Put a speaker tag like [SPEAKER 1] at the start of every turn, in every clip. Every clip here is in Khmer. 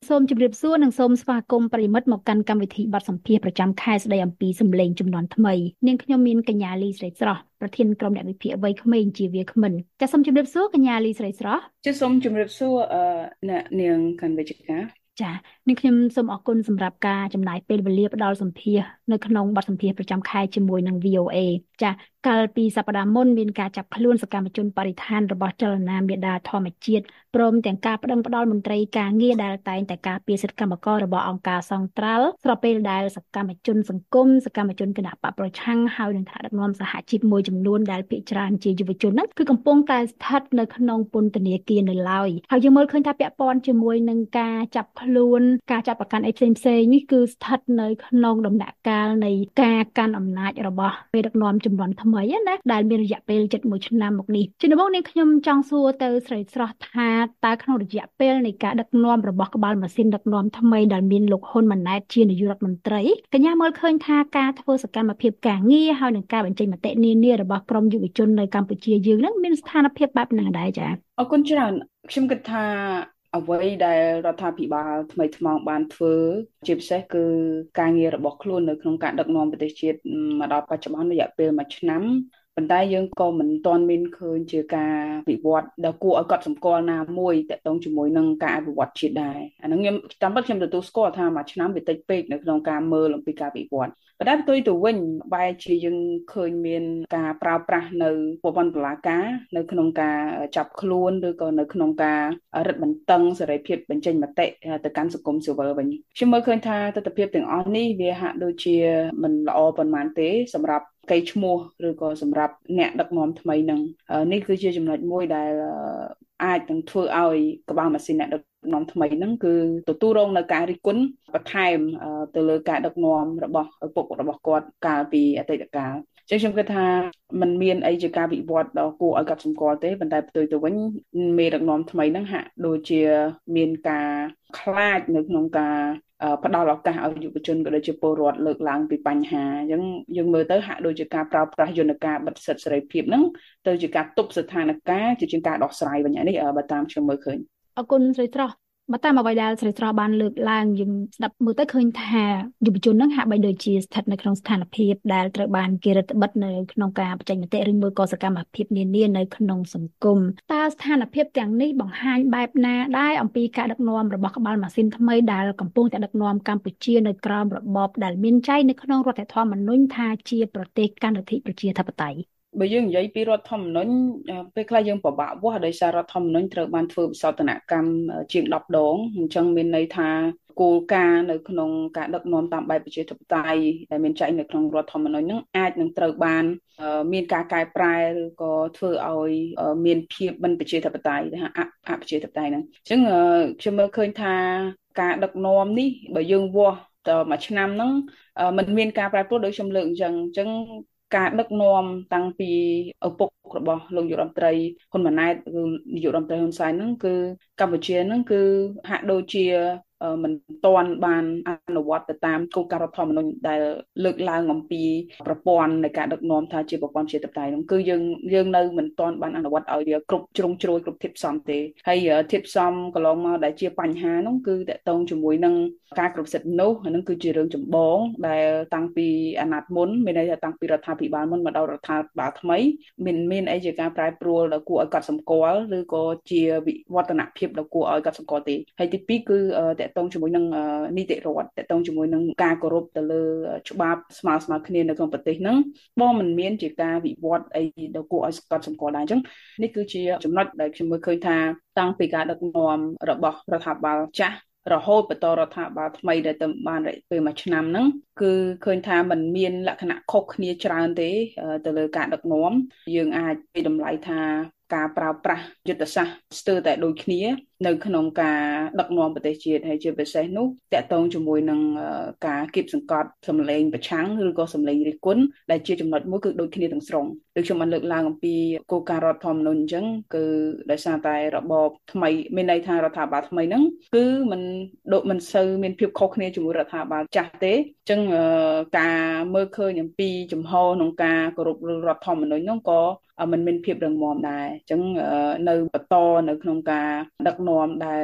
[SPEAKER 1] សូមជម្រាបសួរនិងសូមស្វាគមន៍ប្រិមិត្តមកកាន់កម្មវិធីបទសម្ភាសន៍ប្រចាំខែស្ដីអំពីសម្លេងជំនាន់ថ្មីនាងខ្ញុំមានកញ្ញាលីស្រីស្រស់ប្រធានក្រុមអ្នកវិភាគវ័យក្មេងជាវាគ្មិនចាសសូមជម្រាបសួរកញ្ញាលីស្រីស្រស់
[SPEAKER 2] ជសូមជម្រាបសួរអ្នកនាងកណ្ឌវិជ្ជការ
[SPEAKER 1] ចានាងខ្ញុំសូមអរគុណសម្រាប់ការចំណាយពេលវេលាផ្ដល់សម្ភាសន៍នៅក្នុងបទសម្ភាសន៍ប្រចាំខែជាមួយនឹង VOA ចាកាលពីសប្តាហ៍មុនមានការចាប់ខ្លួនសកម្មជនបរិស្ថានរបស់ចលនាមេដាធម្មជាតិព្រមទាំងការប្តឹងផ្តល់មន្ត្រីការងារដែលតែងតែការពារសិទ្ធិកម្មកររបស់អង្គការសង្ត្រាល់ស្របពេលដែលសកម្មជនសង្គមសកម្មជនគណបកប្រឆាំងហើយនឹងថ្នាក់ដឹកនាំសហជីពមួយចំនួនដែលភាគច្រើនជាយុវជនហ្នឹងគឺកំពុងតែស្ថិតនៅក្នុងពន្ធនាគារនៅឡើយហើយយើងមើលឃើញថាពាក់ព័ន្ធជាមួយនឹងការចាប់ខ្លួនការចាប់ប្រកាន់អីផ្សេងនេះគឺស្ថិតនៅក្នុងដំណាក់កាលនៃការកាន់អំណាចរបស់មេដឹកនាំជំនាន់ថ្មីណាដែលមានរយៈពេលជិត1ឆ្នាំមកនេះជាដំបូងនេះខ្ញុំចង់សួរទៅស្រីស្រស់ថាតើក្នុងរយៈពេលនៃការដឹកនាំរបស់ក្បាលម៉ាស៊ីនដឹកនាំថ្មីដែលមានលោកហ៊ុនម៉ាណែតជានាយករដ្ឋមន្ត្រីកញ្ញាមើលឃើញថាការធ្វើសកម្មភាពការងារហើយនឹងការបញ្ចេញមតិនានារបស់ក្រមយុវជននៅកម្ពុជាយើងនឹងមានស្ថានភាពបែបណាដែរចា៎
[SPEAKER 2] អរគុណច្រើនខ្ញុំគិតថាអ្វីដែលរដ្ឋាភិបាលថ្មីថ្មោងបានធ្វើជាពិសេសគឺការងាររបស់ខ្លួននៅក្នុងការដឹកនាំប្រទេសជាតិមកដល់បច្ចុប្បន្នរយៈពេល1 ឆ្នាំប៉ុន្តែយើងក៏មិនទាន់មានឃើញជាការវិវត្តដែលគួរឲ្យកត់សម្គាល់ណាមួយទាក់ទងជាមួយនឹងការអភិវឌ្ឍជាតិដែរអាហ្នឹងខ្ញុំតាមពិតខ្ញុំទទួលស្គាល់ថា1 ឆ្នាំវាតិចពេកនៅក្នុងការមើលអំពីការវិវត្តប៉ុន្តែផ្ទុយទៅវិញបែរជាយើងឃើញមានការប្រើប្រាស់នៅប្រព័ន្ធតុលាការនៅក្នុងការចាប់ខ្លួនឬក៏នៅក្នុងការរឹតបន្តឹងសេរីភាពបញ្ចេញមតិទៅកាន់សង្គមស៊ីវិលវិញខ្ញុំមើលឃើញថាទស្សនវិជ្ជាទាំងអស់នេះវាហាក់ដូចជាមិនល្អប៉ុន្មានទេសម្រាប់កេរ្តិ៍ឈ្មោះឬក៏សម្រាប់អ្នកដឹកនាំថ្មីនឹងនេះគឺជាចំណុចមួយដែលអាចនឹងធ្វើឲ្យក្បាលម៉ាស៊ីនអ្នកដឹកនាំថ្មីហ្នឹងគឺទទួលរងនៅការរិះគន់បន្ថែមទៅលើការដឹកនាំរបស់ឪពុករបស់គាត់កាលពីអតីតកាលចឹងខ្ញុំគិតថាมันមានអីជាការវិវត្តដ៏គួរឲ្យកត់សម្គាល់ទេប៉ុន្តែផ្ទុយទៅវិញមេដឹកនាំថ្មីហ្នឹងហាក់ដូចជាមានការខ្លាចនៅក្នុងការផ្ដល់ឱកាសឲ្យយុវជនក៏ដូចជាពលរដ្ឋលើកឡើងពីបញ្ហាអញ្ចឹងយើងមើលទៅហាក់ដូចជាការប្រើប្រាស់យន្តការបិទសិទ្ធិសេរីភាពហ្នឹងទៅជាការទប់ស្ថានភាពជាជាងការដោះស្រាយវិញនេះបើតាមខ្ញុំមើលឃើញ
[SPEAKER 1] អរគុណស្រីស្រស់បើតាមអ្វីដែលស្រីស្រស់បានលើកឡើងយើងស្ដាប់មើលទៅឃើញថាយុវជននឹងហាក់បីដូចជាស្ថិតនៅក្នុងស្ថានភាពដែលត្រូវបានគេរឹតបន្តឹងនៅក្នុងការបញ្ចេញមតិឬមួយក៏សកម្មភាពនានានៅក្នុងសង្គមតើស្ថានភាពទាំងនេះបង្ហាញបែបណាដែរអំពីការដឹកនាំរបស់ក្បាលម៉ាស៊ីនថ្មីដែលកំពុងតែដឹកនាំកម្ពុជានៅក្រោមរបបដែលមានចែងនៅក្នុងរដ្ឋធម្មនុញ្ញថាជាប្រទេសកាន់លទ្ធិប្រជាធិបតេយ្យ
[SPEAKER 2] បើយើងនិយាយពីរដ្ឋធម្មនុញ្ញពេលខ្លះយើងពិបាកវាស់ដោយសាររដ្ឋធម្មនុញ្ញត្រូវបានធ្វើវិសោធនកម្មជាង10 ដងអញ្ចឹងមានន័យថាគោលការណ៍នៅក្នុងការដឹកនាំតាមបែបប្រជាធិបតេយ្យដែលមានចែងនៅក្នុងរដ្ឋធម្មនុញ្ញហ្នឹងអាចនឹងត្រូវបានមានការកែប្រែឬក៏ធ្វើឲ្យមានភាពមិនប្រជាធិបតេយ្យថាអប្រជាធិបតេយ្យហ្នឹងអញ្ចឹងខ្ញុំមើលឃើញថាការដឹកនាំនេះបើយើងវាស់ត1 ឆ្នាំហ្នឹងมันមានការប្រែប្រួលដូចខ្ញុំលើកអញ្ចឹងការដឹកនាំតាំងពីឪពុករបស់លោកនាយករដ្ឋមន្ត្រីហ៊ុនម៉ាណែតឬនាយករដ្ឋមន្ត្រីហ៊ុនសែនហ្នឹងគឺកម្ពុជាហ្នឹងគឺហាក់ដូចជាមិនទាន់បានអនុវត្តទៅតាមគោលការណ៍រដ្ឋធម្មនុញ្ញដែលលើកឡើងអំពីប្រព័ន្ធនៃការដឹកនាំថាជាប្រព័ន្ធប្រជាធិបតេយ្យហ្នឹងគឺយើងនៅមិនទាន់បានអនុវត្តឲ្យវាគ្រប់ជ្រុងជ្រោយគ្រប់ធាតុផ្សំទេហើយធាតុផ្សំកន្លងមកដែលជាបញ្ហាហ្នឹងគឺតកតងជាមួយនឹងការគ្រប់សិទ្ធិមនុស្សហ្នឹងគឺជារឿងចម្បងដែលតាំងពីអាណត្តិមុនមានន័យថាតាំងពីរដ្ឋាភិបាលមុនមកដល់រដ្ឋាភិបាលថ្មីមានអីជាការប្រែប្រួលដែលគួរឲ្យកត់សម្គាល់ឬក៏ជាវិវឌ្ឍនភាពដែលគួរឲ្យកត់សម្គាល់ទេហើយទីពីរគឺតកតងជាមួយនឹងនីតិរដ្ឋតកតងជាមួយនឹងការគោរពទៅលើច្បាប់ស្មើគ្នានៅក្នុងប្រទេសហ្នឹងបងមិនមានជាការវិវត្តអីដែលគួរឲ្យកត់សម្គាល់ដែរអញ្ចឹងនេះគឺជាចំណុចដែលខ្ញុំមើលឃើញថាតាំងពីការដឹកនាំរបស់រដ្ឋាភិបាលចាស់រហូតបន្តរដ្ឋាភិបាលថ្មីដែលទៅបានរយៈពេល1 ឆ្នាំហ្នឹងគឺឃើញថាมันមានលក្ខណៈខុសគ្នាច្រើនទេទៅលើការដឹកនាំយើងអាចពីតម្លៃថាការប្រើប្រាស់យុទ្ធសាស្ត្រស្ទើរតែដូចគ្នានៅក្នុងការដឹកនាំប្រទេសជាតិហើយជាពិសេសនោះតកតងជាមួយនឹងការគៀបសង្កត់សម្លេងប្រឆាំងឬក៏សម្លេងរិះគន់ដែលជាចំណុចមួយគឺដូចគ្នាទាំងស្រុងដូចខ្ញុំបានលើកឡើងអំពីគោលការណ៍រដ្ឋធម្មនុញ្ញអញ្ចឹងគឺដោយសារតែរបបថ្មីមានន័យថារដ្ឋាភិបាលថ្មីហ្នឹងគឺមិនសូវមានភាពខុសគ្នាជាមួយរដ្ឋាភិបាលចាស់ទេអញ្ចឹងការមើលឃើញអំពីចំហក្នុងការគោរពរដ្ឋធម្មនុញ្ញហ្នឹងក៏มันមានភាពរឹងមាំដែរអញ្ចឹងនៅបន្តនៅក្នុងការដឹកនាំដែល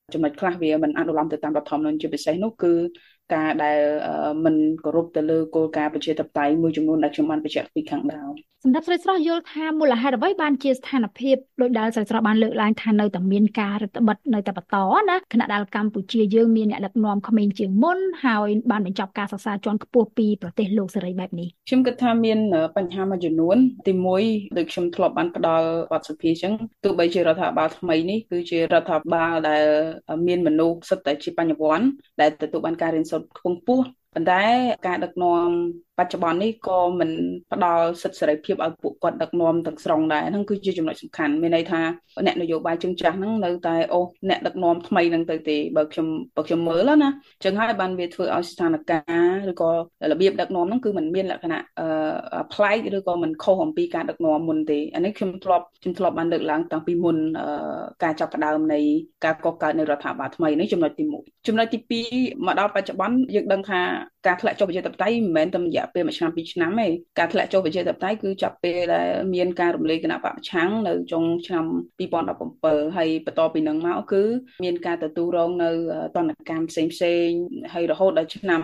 [SPEAKER 2] ចំណុចខ្លះវាមិនអនុលោមទៅតាមរដ្ឋធម្មនុញ្ញជាពិសេសនោះគឺការដែលមិនគោរពទៅលើគោលការណ៍ប្រជាធិបតេយ្យមួយចំនួនដែលខ្ញុំបានបញ្ជាក់ពីខាងដើម
[SPEAKER 1] សម្រាប់ស្រីស្រស់យល់ថាមូលហេតុអ្វីបានជាស្ថានភាពដោយដែលស្រីស្រស់បានលើកឡើងថានៅតែមានការរដ្ឋបិទនៅតែបន្តណាខណៈដែលកម្ពុជាយើងមានអ្នកដឹកនាំក្មេងជាងមុនហើយបានបញ្ចប់ការសិក្សាជាន់ខ្ពស់ពីប្រទេសលោកសេរីបែបនេះ
[SPEAKER 2] ខ្ញុំគិតថាមានបញ្ហាមួយចំនួនទីមួយដូចខ្ញុំធ្លាប់បានផ្ដល់បទសភាអញ្ចឹងទោះបីជារដ្ឋាភិបាលថ្មីនេះគឺជារដ្ឋាភិបាលដែលមានមនុស្សសិតតែជាបញ្ញវន្តដែលទទួលបានការរៀនសូត្រខ្ពង់ខ្ពស់ប៉ុន្តែការដឹកនាំបច្ចុប្បន្ននេះក៏មិនផ្ដល់សិទ្ធិសេរីភាពឲ្យពួកគាត់ដឹកនាំទាំងស្រុងដែរហ្នឹងគឺជាចំណុចសំខាន់មានន័យថាអ្នកនយោបាយជើងចាស់ហ្នឹងនៅតែអ្នកដឹកនាំថ្មីហ្នឹងទៅទេបើខ្ញុំមើលណាអញ្ចឹងហើយបានវាធ្វើឲ្យស្ថានភាពឬក៏របៀបដឹកនាំហ្នឹងគឺมันមានលក្ខណៈប្លែកឬក៏มันខុសអំពីការដឹកនាំមុនទេអានេះខ្ញុំធ្លាប់បានលើកឡើងតាំងពីមុនការចាប់ផ្ដើមនៃការកកើតនៃរដ្ឋាភិបាលថ្មីនេះចំណុចទី1ចំណុចទី2មកដល់បច្ចុប្បន្នយើងដឹងថាការធ្លាក់ចុះប្រជាធិបតេយ្យមិនមែនតែរយៈពេល1ឆ្នាំ2ឆ្នាំទេការធ្លាក់ចុះប្រជាធិបតេយ្យគឺចាប់ពេលដែលមានការរំលាយគណៈបព្វឆាំងនៅចុងឆ្នាំ2017ហើយបន្តពីនឹងមកគឺមានការទទួលរងនៅទណ្ឌកម្មផ្សេងហើយរហូតដល់ឆ្នាំ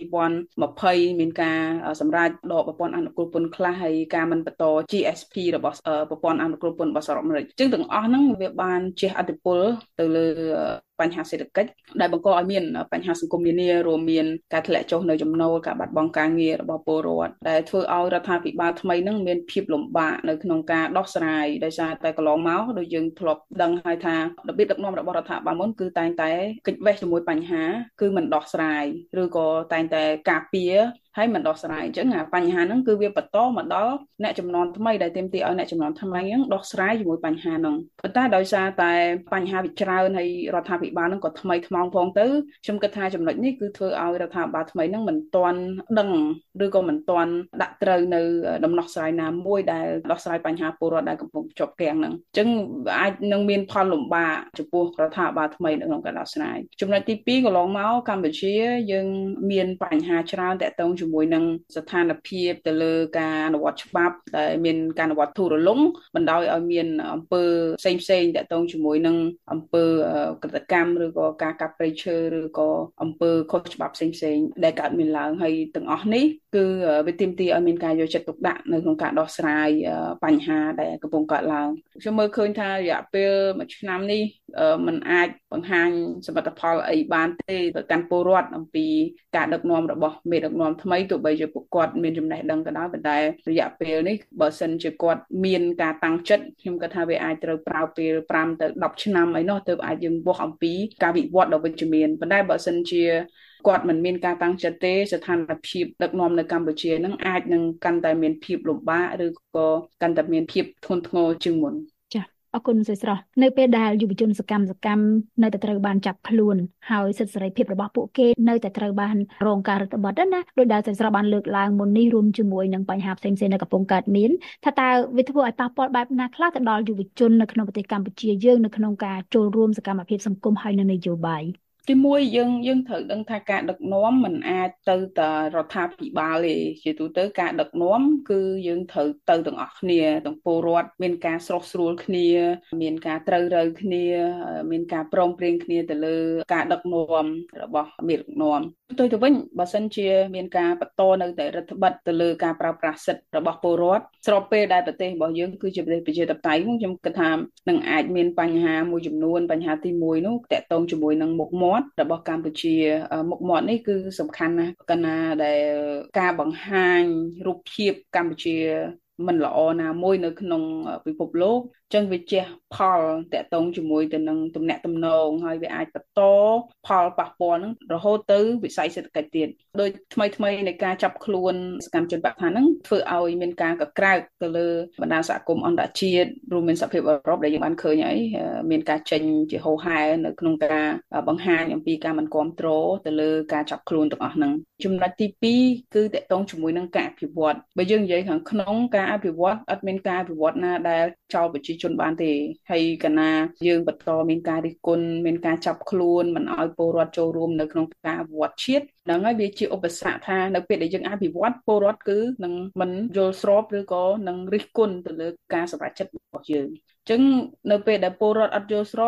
[SPEAKER 2] 2020មានការសម្រេចដកប្រព័ន្ធអនុគ្រោះពន្ធខ្លះហើយការមិនបន្ត GSP របស់ប្រព័ន្ធអនុគ្រោះពន្ធរបស់សហរដ្ឋអាមេរិកអញ្ចឹងទាំងអស់ហ្នឹងវាបានជះឥទ្ធិពលទៅលើបញ្ហាសេដ្ឋកិច្ចដែលបង្កឲ្យមានបញ្ហាសង្គមនានារួមមានការធ្លាក់ចុះនៅចំណូលការបាត់បង់ការងាររបស់ពលរដ្ឋដែលធ្វើឲ្យរដ្ឋាភិបាលថ្មីនឹងមានភាពលំបាកនៅក្នុងការដោះស្រាយដោយសារតែកន្លងមកដូចយើងធ្លាប់ដឹងហើយថារបៀបដឹកនាំរបស់រដ្ឋាភិបាលមុនគឺតែងតែគេចវេះជាមួយបញ្ហាគឺមិនដោះស្រាយឬក៏តែងតែការពារហើយមិនដោះស្រាយអញ្ចឹងបញ្ហាហ្នឹងគឺវាបន្តមកដល់អ្នកចំនួនថ្មីដែលទាមទារឲ្យអ្នកចំនួនថ្មីហ្នឹងដោះស្រាយជាមួយបញ្ហាហ្នឹងប៉ុន្តែដោយសារតែបញ្ហាវាច្រើនហើយរដ្ឋាភិបាលហ្នឹងក៏ថ្មីថ្មោងផងទៅខ្ញុំគិតថាចំណុចនេះគឺធ្វើឲ្យរដ្ឋាភិបាលថ្មីហ្នឹងមិនទាន់ដឹងឬក៏មិនទាន់ដាក់ត្រូវនៅដំណោះស្រាយណាមួយដែលដោះស្រាយបញ្ហាពលរដ្ឋដែលកំពុងជាប់គាំងហ្នឹងអញ្ចឹងអាចនឹងមានផលលំបាកចំពោះរដ្ឋាភិបាលថ្មីនៅក្នុងការដោះស្រាយចំណុចទី2កន្លងមកកម្ពុជាយើងមានបញ្ហាច្រើនតាក់ទងជាមួយនឹងស្ថានភាពទៅលើការអនុវត្តច្បាប់ដែលមានការអនុវត្តធូររលុងបណ្ដោយឲ្យមានអំពើផ្សេងតាក់ទងជាមួយនឹងអំពើក្រិតកម្មឬក៏ការកាប់ព្រៃឈើឬក៏អំពើខុសច្បាប់ផ្សេងដែលកើតមានឡើងហើយទាំងអស់នេះគឺវាទាមទារឲ្យមានការយកចិត្តទុកដាក់នៅក្នុងការដោះស្រាយបញ្ហាដែលកំពុងកើតឡើងខ្ញុំមើលឃើញថារយៈពេល1ឆ្នាំនេះมันអាចបង្ហាញសមិទ្ធផលអីបានទេទៅកាន់ពលរដ្ឋអំពីការដឹកនាំរបស់មេដឹកនាំថ្មីទោះបីជាពួកគាត់មានចំណេះដឹងក៏ដោយប៉ុន្តែរយៈពេលនេះបើសិនជាគាត់មានការតាំងចិត្តខ្ញុំគិតថាវាអាចត្រូវប្រើពេល5ទៅ10ឆ្នាំអីនោះទើបអាចយើងវាស់អំពីការវិវត្តដ៏វិជ្ជមានប៉ុន្តែបើសិនជាគាត់មិនមានការតាំងចិត្តទេស្ថានភាពដឹកនាំនៅកម្ពុជានឹងអាចនឹងកាន់តែមានភាពលំបាកឬក៏កាន់តែមានភាពធ្ងន់ធ្ងរជាងមុន
[SPEAKER 1] អរគុណស្រីស្រស់នៅពេលដែលយុវជនសកម្មនៅតែត្រូវបានចាប់ខ្លួនហើយសិទ្ធិសេរីភាពរបស់ពួកគេនៅតែត្រូវបានរងការរឹតបន្តឹងណាដោយដែលស្រីស្រស់បានលើកឡើងមុននេះរួមជាមួយនឹងបញ្ហាផ្សេងៗនៅកំពុងកើតមានថាតើវាធ្វើឲ្យប៉ះពាល់បែបណាខ្លះទៅដល់យុវជននៅក្នុងប្រទេសកម្ពុជាយើងនៅក្នុងការចូលរួមសកម្មភាពសង្គមហើយនិងនយោបាយ
[SPEAKER 2] ទីមួយយើងត្រូវដឹងថាការដឹកនាំមិនអាចទៅតែរដ្ឋាភិបាលទេជាទូទៅការដឹកនាំគឺយើងត្រូវទៅទាំងអស់គ្នាទាំងពលរដ្ឋមានការស្រោះស្រួលគ្នាមានការត្រូវរើគ្នាមានការព្រមព្រៀងគ្នាទៅលើការដឹកនាំរបស់មេដឹកនាំទៅវិញបើសិនជាមានការបន្តនៅតែរដ្ឋបិទទៅលើការប្រើប្រាស់សិទ្ធិរបស់ពលរដ្ឋស្របពេលដែលប្រទេសរបស់យើងគឺជាប្រទេសប្រជាធិបតេយ្យខ្ញុំគិតថានឹងអាចមានបញ្ហាមួយចំនួនបញ្ហាទី1នោះតកតងជាមួយនឹងមុខមាត់របស់កម្ពុជាមុខមាត់នេះគឺសំខាន់ណាស់កាលណាដែលការបង្ហាញរូបភាពកម្ពុជាមិនល្អណាមួយនៅក្នុងពិភពលោកចឹងវាជះផលតកតងជាមួយទៅនឹងទំនាក់ទំនងហើយវាអាចបន្តផលប៉ះពាល់ហ្នឹងរហូតទៅវិស័យសេដ្ឋកិច្ចទៀតដោយថ្មីនៃការចាប់ខ្លួនសកម្មជនបកថាហ្នឹងធ្វើឲ្យមានការកក្រើកទៅលើបណ្ដាសហគមន៍អន្តរជាតិរួមមានសហភាពអឺរ៉ុបដែលយើងបានឃើញហើយមានការចេញជាហូរហែនៅក្នុងការបង្ហាញអំពីការមិនគ្រប់គ្រងទៅលើការចាប់ខ្លួនទាំងអស់ហ្នឹងចំណុចទី2គឺតកតងជាមួយនឹងការអភិវឌ្ឍបើយើងនិយាយខាងក្នុងការអភិវឌ្ឍអត់មានការអភិវឌ្ឍណាដែលចោលប្រជាជនបានទេហើយកណាយើងបន្តមានការរិះគន់មានការចាប់ខ្លួនមិនឲ្យពលរដ្ឋចូលរួមនៅក្នុងការអភិវឌ្ឍជាតិហ្នឹងហើយវាជាឧបសគ្គថានៅពេលដែលយើងអភិវឌ្ឍពលរដ្ឋគឺនឹងមិនយល់ស្របឬក៏នឹងរិះគន់ទៅលើការសម្រេចចិត្តរបស់យើងអញ្ចឹងនៅពេលដែលពលរដ្ឋអត់យល់ស្រប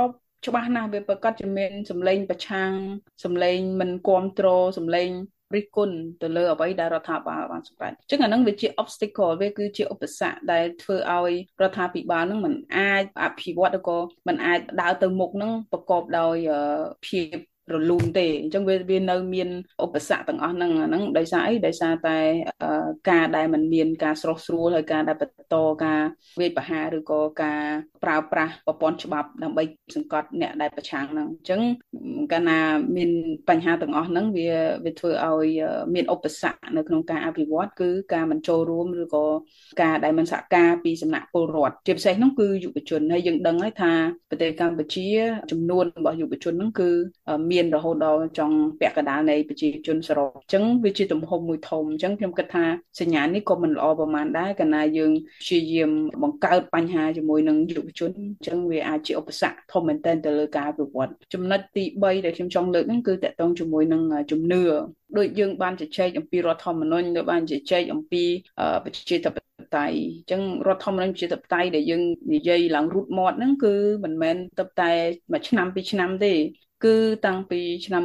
[SPEAKER 2] ច្បាស់ណាស់វាប្រកាសជាមានសម្លេងប្រឆាំងសម្លេងមិនគ្រប់គ្រងសម្លេងរិះគន់ទៅលើអ្វីដែលរដ្ឋាភិបាលបានសម្រេចអញ្ចឹងអាហ្នឹងវាជា obstacle វាគឺជាឧបសគ្គដែលធ្វើឲ្យរដ្ឋាភិបាលហ្នឹងមិនអាចអភិវឌ្ឍឬក៏មិនអាចដើរទៅមុខហ្នឹងប្រកបដោយភាពរលូនទេអញ្ចឹងវានៅមានឧបសគ្គទាំងអស់ហ្នឹងដោយសារអីដោយសារតែការដែលมันមានការស្រោះស្រួលហើយការដែលបន្តការវាយប្រហារឬក៏ការប្រើប្រាស់ប្រព័ន្ធច្បាប់ដើម្បីសង្កត់អ្នកដែលប្រឆាំងហ្នឹងអញ្ចឹងកាលណាមានបញ្ហាទាំងអស់ហ្នឹងវាធ្វើឲ្យមានឧបសគ្គនៅក្នុងការអភិវឌ្ឍគឺការមិនចូលរួមឬក៏ការដែលមិនសហការពីសំណាក់ពលរដ្ឋជាពិសេសហ្នឹងគឺយុវជនហើយយើងដឹងហើយថាប្រទេសកម្ពុជាចំនួនរបស់យុវជនហ្នឹងគឺមានរហូតដល់ចុងពាក់កណ្ដាលនៃប្រជាជនសរុបអញ្ចឹងវាជាទំហំមួយធំអញ្ចឹងខ្ញុំគិតថាសញ្ញានេះក៏មិនល្អប្រហែលដែរកាលណាយើងព្យាយាមបង្កើតបញ្ហាជាមួយនឹងយុវជនអញ្ចឹងវាអាចជាឧបសគ្គធំមែនទែនទៅលើការអភិវឌ្ឍចំណុចទី3ដែលខ្ញុំចង់លើកហ្នឹងគឺតកតងជាមួយនឹងជំនឿដូចយើងបានជជែកអំពីរដ្ឋធម្មនុញ្ញដូចបានជជែកអំពីប្រជាធិបតេយ្យអញ្ចឹងរដ្ឋធម្មនុញ្ញប្រជាធិបតេយ្យដែលយើងនិយាយឡើងរូតមាត់ហ្នឹងគឺមិនមែនទៅតែមួយឆ្នាំពីរឆ្នាំទេគឺតាំងពីឆ្នាំ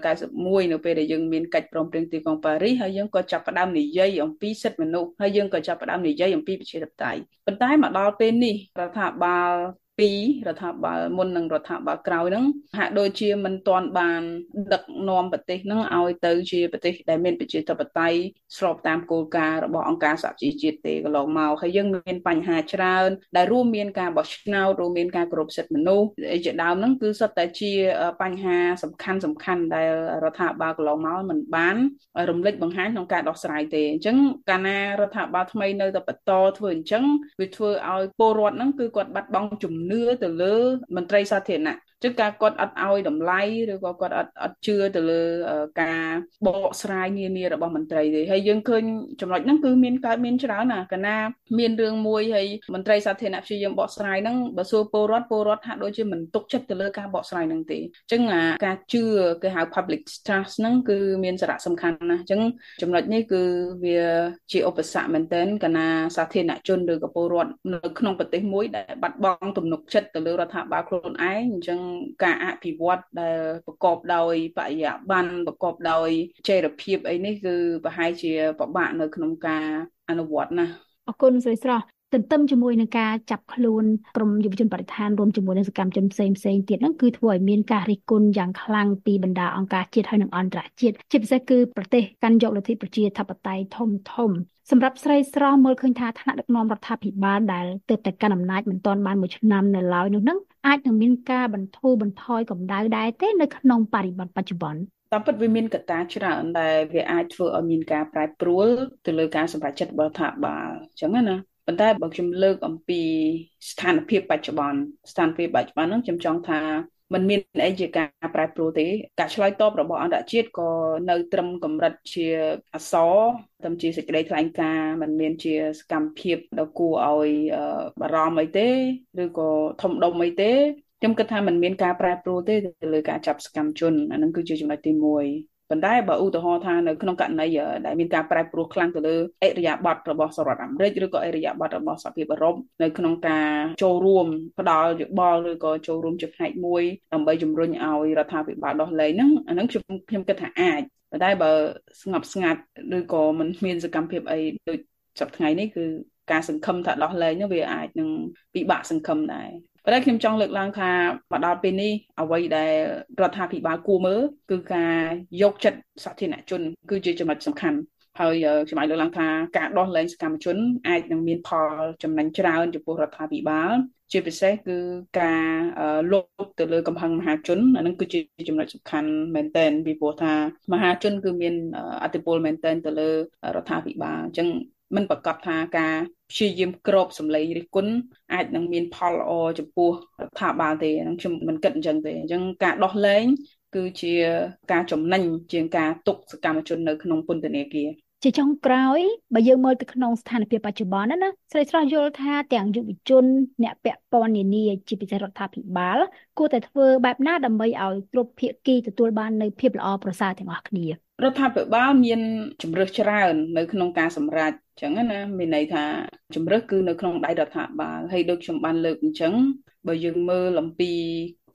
[SPEAKER 2] 1991នៅពេលដែលយើងមានកិច្ចព្រមព្រៀងទីក្រុងប៉ារីសហើយយើងក៏ចាប់ផ្ដើមនិយាយអំពីសិទ្ធិមនុស្សហើយយើងក៏ចាប់ផ្ដើមនិយាយអំពីប្រជាធិបតេយ្យប៉ុន្តែមកដល់ពេលនេះរដ្ឋាភិបាលពីរដ្ឋាភិបាលមុននិងរដ្ឋាភិបាលក្រោយហ្នឹងហាក់ដូចជាមិនទាន់បានដឹកនាំប្រទេសហ្នឹងឲ្យទៅជាប្រទេសដែលមានប្រជាធិបតេយ្យស្របតាមគោលការណ៍របស់អង្គការសហជីវជាតិទេកន្លងមកហើយយើងមានបញ្ហាច្រើនដែលរួមមានការបោះឆ្នោតរួមមានការគោរពសិទ្ធិមនុស្សជាដើមហ្នឹងគឺសុទ្ធតែជាបញ្ហាសំខាន់ដែលរដ្ឋាភិបាលកន្លងមកមិនបានរំលេចបង្ហាញក្នុងការដោះស្រាយទេអញ្ចឹងកាលណារដ្ឋាភិបាលថ្មីនៅតែបន្តធ្វើអញ្ចឹងវាធ្វើឲ្យពលរដ្ឋហ្នឹងគឺគាត់បាត់បង់ជំនឿទៅលើមន្ត្រីសាធារណៈចឹងការគាត់អត់ឲ្យតម្លៃឬក៏គាត់អត់ជឿទៅលើការបកស្រាយនានារបស់មន្ត្រីទេហើយយើងឃើញចំណុចហ្នឹងគឺមានកើតមានច្រើនណាកាលណាមានរឿងមួយហើយមន្ត្រីសាធារណៈព្យាយាមបកស្រាយហ្នឹងបើសួរពលរដ្ឋហាក់ដូចជាមិនទុកចិត្តទៅលើការបកស្រាយហ្នឹងទេអញ្ចឹងការជឿគេហៅ public trust ហ្នឹងគឺមានសារៈសំខាន់ណាស់អញ្ចឹងចំណុចនេះគឺវាជាឧបសគ្គមែនទែនកាលណាសាធារណជនឬក៏ពលរដ្ឋនៅក្នុងប្រទេសមួយដែលបាត់បង់ទំនុកចិត្តទៅលើរដ្ឋាភិបាលខ្លួនឯងអញ្ចឹងការអភិវឌ្ឍដែលប្រកបដោយបរិយាបន្នប្រកបដោយចីរភាពអីនេះគឺប្រហែលជាពិបាកនៅក្នុងការអនុវត្តណា
[SPEAKER 1] អរគុណស្រីស្រស់ទន្ទឹមជាមួយនឹងការចាប់ខ្លួនក្រុមយុវជនបរិស្ថានរួមជាមួយនឹងសកម្មជនផ្សេងទៀតហ្នឹងគឺធ្វើឲ្យមានការរិះគន់យ៉ាងខ្លាំងពីបណ្ដាអង្គការជាតិហើយនិងអន្តរជាតិជាពិសេសគឺប្រទេសកាន់យកលទ្ធិប្រជាធិបតេយ្យធំសម្រាប់ស្រីស្រស់មើលឃើញថាថ្នាក់ដឹកនាំរដ្ឋាភិបាលដែលទើបតែកាន់អំណាចមិនទាន់បានមួយឆ្នាំនៅឡើយនោះហ្នឹងអាចនឹងមានការបន្ធូរបន្ថយកម្ដៅដែរទេនៅក្នុងបរិបទបច្ចុប្បន្ន
[SPEAKER 2] តាមពិតវាមានកត្តាច្រើនដែលវាអាចធ្វើឲ្យមានការប្រែប្រួលទៅលើការសម្រេចចិត្តរបស់រដ្ឋាភិបាលអញ្ចឹងណាប៉ុន្តែបើខ្ញុំលើកអំពីស្ថានភាពបច្ចុប្បន្នហ្នឹងខ្ញុំចង់ថាมันមានអីជាការប្រែប្រួលទេការឆ្លើយតបរបស់អន្តរជាតិក៏នៅត្រឹមកម្រិតជាអក្សរត្រឹមជាសេចក្តីថ្លែងការណ៍มันមានជាសកម្មភាពដ៏គួរឲ្យបារម្ភអីទេឬក៏ធំដុំអីទេខ្ញុំគិតថាมันមានការប្រែប្រួលទេទៅលើការចាប់សកម្មជនអានឹងគឺជាចំណុចទី1ប៉ុន្តែបើឧទាហរណ៍ថានៅក្នុងករណីដែលមានការប្រែប្រួលខ្លាំងទៅលើអិរិយាបថរបស់សហរដ្ឋអាមេរិកឬក៏អិរិយាបថរបស់សហភាពអឺរ៉ុបនៅក្នុងការចូលរួមផ្ដល់យោបល់ឬក៏ចូលរួមជាផ្នែកមួយដើម្បីជំរុញឲ្យរដ្ឋាភិបាលដោះលែងហ្នឹងអានឹងខ្ញុំគិតថាអាចប៉ុន្តែបើស្ងប់ស្ងាត់ឬក៏មិនមានសកម្មភាពអីដូចសប្តាហ៍ថ្ងៃនេះគឺការសង្ឃឹមថាដោះលែងនោះវាអាចនឹងពិបាកសង្ឃឹមដែរប៉ុន្តែខ្ញុំចង់លើកឡើងថាមកដល់ពេលនេះអ្វីដែលរដ្ឋាភិបាលគួរមើលគឺការយកចិត្តសាធារណជនគឺជាចំណុចសំខាន់ហើយខ្ញុំអាចលើកឡើងថាការដោះលែងសកម្មជនអាចនឹងមានផលចំណេញច្រើនចំពោះរដ្ឋាភិបាលជាពិសេសគឺការលុបទៅលើកំហឹងមហាជនអានឹងគឺជាចំណុចសំខាន់មែនទែនពីព្រោះថាមហាជនគឺមានអធិបុលមែនទែនទៅលើរដ្ឋាភិបាលអញ្ចឹងមិនប្រកាសថាការព្យាយាមគ្របសម្លេងរិះគន់អាចនឹងមានផលល្អចំពោះរដ្ឋាភិបាលទេខ្ញុំមិនគិតអញ្ចឹងទេអញ្ចឹងការដោះលែងគឺជាការចំណេញជាងការទុកសកម្មជននៅក្នុងពន្ធនាគារ
[SPEAKER 1] ជាចុងក្រោយបើយើងមើលទៅក្នុងស្ថានភាពបច្ចុប្បន្នណាស្រីស្រស់យល់ថាទាំងយុវជនអ្នកពាក់ព័ន្ធនានាជាពិសេសរដ្ឋាភិបាលគួរតែធ្វើបែបណាដើម្បីឲ្យគ្រប់ភាគីទទួលបាននូវភាពល្អប្រសើរទាំងអស់គ្នា
[SPEAKER 2] រដ្ឋាភិបាលមានជំរើសច្រើននៅក្នុងការសម្រេចអញ្ចឹងណាមានន័យថាជំរើសគឺនៅក្នុងដៃរដ្ឋាភិបាលហើយដូចខ្ញុំបានលើកអញ្ចឹងបើយើងមើលអំពី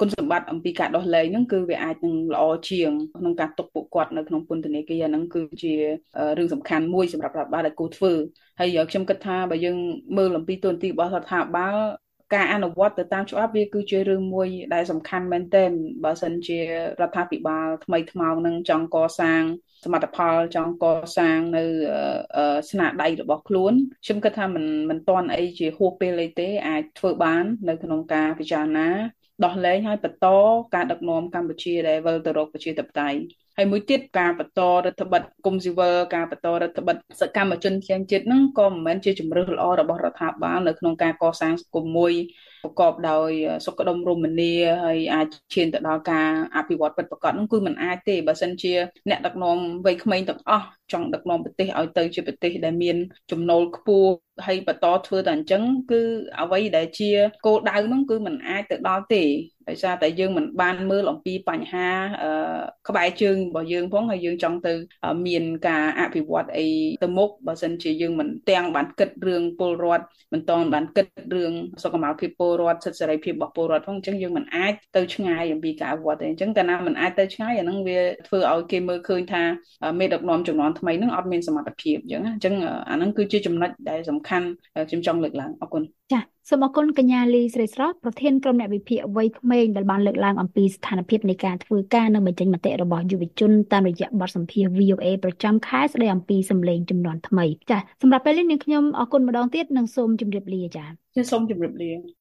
[SPEAKER 2] គុណសម្បត្តិអំពីការដោះលែងហ្នឹងគឺវាអាចនឹងល្អជាងក្នុងការទុកពួកគាត់នៅក្នុងពន្ធនាគារហ្នឹងគឺជារឿងសំខាន់មួយសម្រាប់រដ្ឋបាលដែលគួរធ្វើហើយខ្ញុំគិតថាបើយើងមើលអំពីទូនទីរបស់រដ្ឋាភិបាលការអនុវត្តទៅតាមច្បាប់វាគឺជារឿងមួយដែលសំខាន់មែនទែនបើសិនជារដ្ឋាភិបាលថ្មីថ្មោងនឹងចង់កសាងសមិទ្ធផលចង់កសាងនៅស្នាដៃរបស់ខ្លួនខ្ញុំគិតថាមិនទាន់អីជាហួសពេលអីទេអាចធ្វើបាននៅក្នុងការពិចារណាដោះលែងហើយបន្តការដឹកនាំកម្ពុជាដែលវិលទៅរកប្រជាធិបតេយ្យហើយមួយទៀតការបន្តរដ្ឋបတ်គុំស៊ីវិលការបន្តរដ្ឋបတ်សកម្មជនផ្សេងទៀតហ្នឹងក៏មិនមែនជាជំរើសល្អរបស់រដ្ឋាភិបាលនៅក្នុងការកសាងសង្គមមួយប្រកបដោយសុខដុមរមនាហើយអាចឈានទៅដល់ការអភិវឌ្ឍពិតប្រាកដហ្នឹងគឺមិនអាចទេបើសិនជាអ្នកដឹកនាំវ័យក្មេងទាំងអស់ចង់ដឹកនាំប្រទេសឲ្យទៅជាប្រទេសដែលមានចំណូលខ្ពស់ហើយបន្តធ្វើតែអញ្ចឹងគឺអ្វីដែលជាគោលដៅហ្នឹងគឺមិនអាចទៅដល់ទេដោយសារតែយើងមិនបានមើលអំពីបញ្ហាក្បែរជើងរបស់យើងផងហើយយើងចង់ទៅមានការអភិវឌ្ឍអីទៅមុខបើសិនជាយើងមិនទាំងបានគិតរឿងពលរដ្ឋមិនតបានគិតរឿងសុខុមាលភាពពលរដ្ឋសិទ្ធិសេរីភាពរបស់ពលរដ្ឋផងអញ្ចឹងយើងមិនអាចទៅឆ្ងាយអំពីការអភិវឌ្ឍទេអញ្ចឹងកាលណាមិនអាចទៅឆ្ងាយអាហ្នឹងវាធ្វើឲ្យគេមើលឃើញថាមេដឹកនាំជំនាន់ថ្មីហ្នឹងអត់មានសមត្ថភាពអញ្ចឹងអាហ្នឹងគឺជាចំណុចដែលសំខាន់ខ្ញុំចង់លើកឡើងអរគុណ
[SPEAKER 1] ចាសសូមអរគុណកញ្ញាលីស្រីស្រស់ប្រធានក្រុមអ្នកវិភាគវ័យក្មេងដែលបានលើកឡើងអំពីស្ថានភាពនៃការធ្វើការនិងបញ្ចេញមតិរបស់យុវជនតាមរយៈបទសម្ភាសន៍ VOA ប្រចាំខែស្ដីអំពីសម្លេងជំនាន់ថ្មីចាសសម្រាប់ពេលនេះនាងខ្ញុំអរគុណម្ដងទៀតនិងសូមជម្រាបលាចា៎
[SPEAKER 2] សូមជម្រាបលា